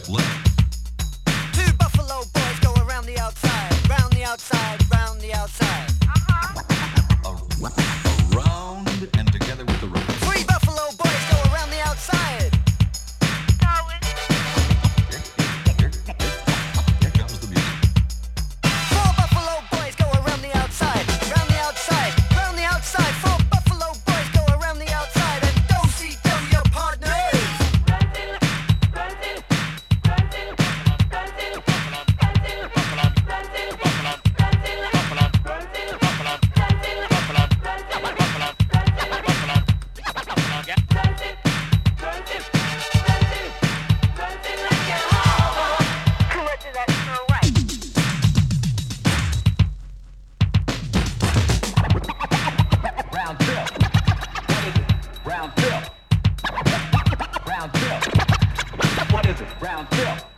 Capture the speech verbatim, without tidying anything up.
left, left. Two buffalo boys go around the outside, round the outside, round the outside. Around and together with the rope. Three buffalo boys go around the outside. Here, here comes the music. Four buffalo boys go around the outside, round the outside, round the outside. Four buffalo boys go around the outside and don't see them your partners. Round Bill. What is it? Round Bill. Round Bill. What is it? Round Bill.